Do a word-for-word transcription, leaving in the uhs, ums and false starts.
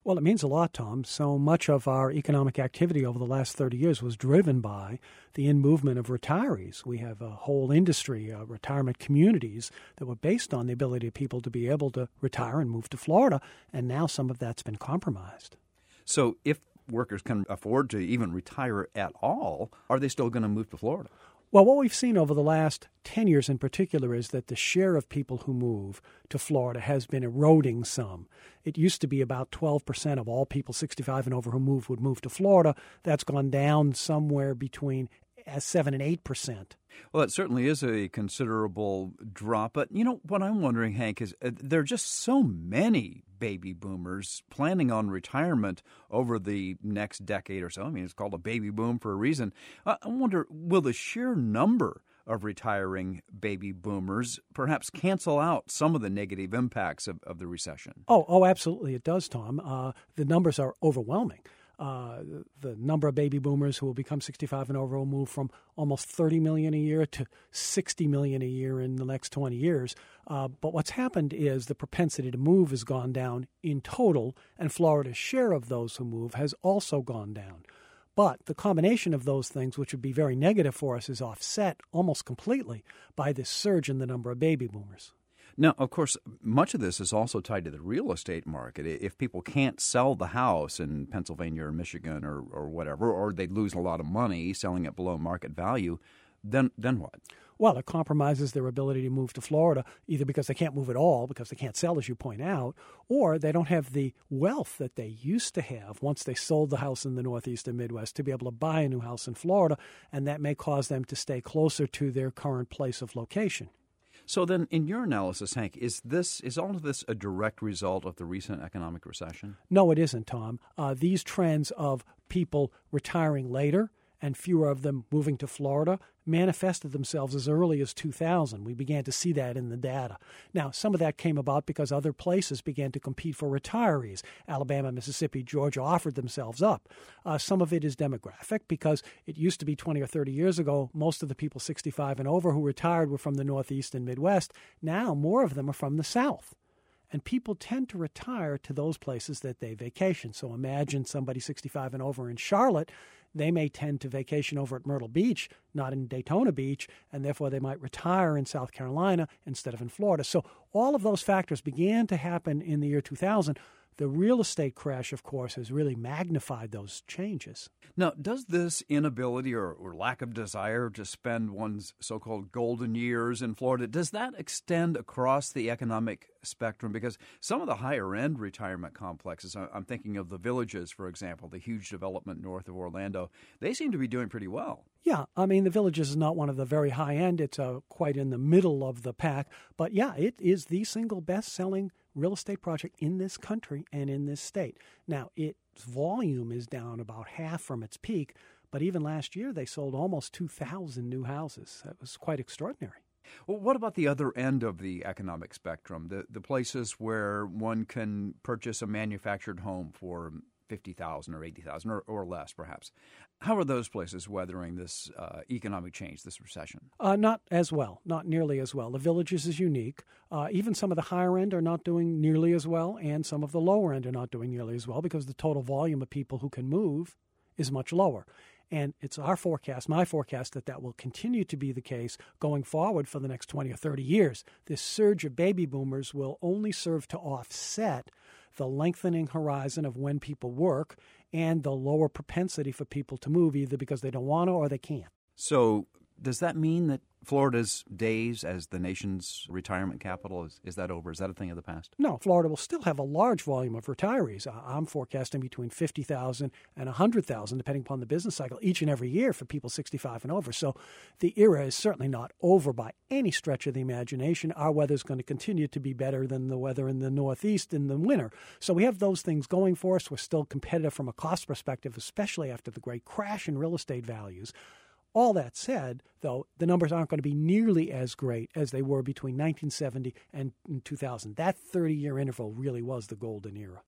Well, it means a lot, Tom. So much of our economic activity over the last thirty years was driven by the in-movement of retirees. We have a whole industry, uh, retirement communities, that were based on the ability of people to be able to retire and move to Florida, and now some of that's been compromised. So if workers can afford to even retire at all, are they still going to move to Florida? Well, what we've seen over the last ten years in particular is that the share of people who move to Florida has been eroding some. It used to be about twelve percent of all people sixty-five and over who move would move to Florida. That's gone down somewhere between seven and eight percent. Well, it certainly is a considerable drop. But, you know, what I'm wondering, Hank, is uh, there are just so many baby boomers planning on retirement over the next decade or so. I mean, it's called a baby boom for a reason. Uh, I wonder, will the sheer number of retiring baby boomers perhaps cancel out some of the negative impacts of, of the recession? Oh, oh, absolutely it does, Tom. Uh, the numbers are overwhelming. Uh, the number of baby boomers who will become sixty-five and over will move from almost thirty million a year to sixty million a year in the next twenty years. Uh, but what's happened is the propensity to move has gone down in total, and Florida's share of those who move has also gone down. But the combination of those things, which would be very negative for us, is offset almost completely by this surge in the number of baby boomers. Now, of course, much of this is also tied to the real estate market. If people can't sell the house in Pennsylvania or Michigan or, or whatever, or they lose a lot of money selling it below market value, then then what? Well, it compromises their ability to move to Florida, either because they can't move at all, because they can't sell, as you point out, or they don't have the wealth that they used to have once they sold the house in the Northeast and Midwest to be able to buy a new house in Florida, and that may cause them to stay closer to their current place of location. So then, in your analysis, Hank, is this is all of this a direct result of the recent economic recession? No, it isn't, Tom. Uh, these trends of people retiring later and fewer of them moving to Florida manifested themselves as early as two thousand. We began to see that in the data. Now, some of that came about because other places began to compete for retirees. Alabama, Mississippi, Georgia offered themselves up. Uh, some of it is demographic because it used to be twenty or thirty years ago, most of the people sixty-five and over who retired were from the Northeast and Midwest. Now, more of them are from the South. And people tend to retire to those places that they vacation. So imagine somebody sixty-five and over in Charlotte. They may tend to vacation over at Myrtle Beach, not in Daytona Beach, and therefore they might retire in South Carolina instead of in Florida. So all of those factors began to happen in the year two thousand. The real estate crash, of course, has really magnified those changes. Now, does this inability or, or lack of desire to spend one's so-called golden years in Florida, does that extend across the economic spectrum? Because some of the higher-end retirement complexes, I'm thinking of the Villages, for example, the huge development north of Orlando, they seem to be doing pretty well. Yeah, I mean, the Villages is not one of the very high end. It's uh, quite in the middle of the pack. But yeah, it is the single best-selling real estate project in this country and in this state. Now, its volume is down about half from its peak, but even last year they sold almost two thousand new houses. That was quite extraordinary. Well, what about the other end of the economic spectrum, the, the places where one can purchase a manufactured home for fifty thousand dollars or eighty thousand dollars or, or less, perhaps? How are those places weathering this uh, economic change, this recession? Uh, not as well, not nearly as well. The Villages is unique. Uh, even some of the higher end are not doing nearly as well, and some of the lower end are not doing nearly as well because the total volume of people who can move is much lower. And it's our forecast, my forecast, that that will continue to be the case going forward for the next twenty or thirty years. This surge of baby boomers will only serve to offset the lengthening horizon of when people work and the lower propensity for people to move, either because they don't want to or they can't. So does that mean that Florida's days as the nation's retirement capital, is, is that over? Is that a thing of the past? No, Florida will still have a large volume of retirees. I'm forecasting between fifty thousand and one hundred thousand, depending upon the business cycle, each and every year for people sixty-five and over. So the era is certainly not over by any stretch of the imagination. Our weather is going to continue to be better than the weather in the Northeast in the winter. So we have those things going for us. We're still competitive from a cost perspective, especially after the great crash in real estate values. All that said, though, the numbers aren't going to be nearly as great as they were between nineteen seventy and two thousand. That thirty-year interval really was the golden era.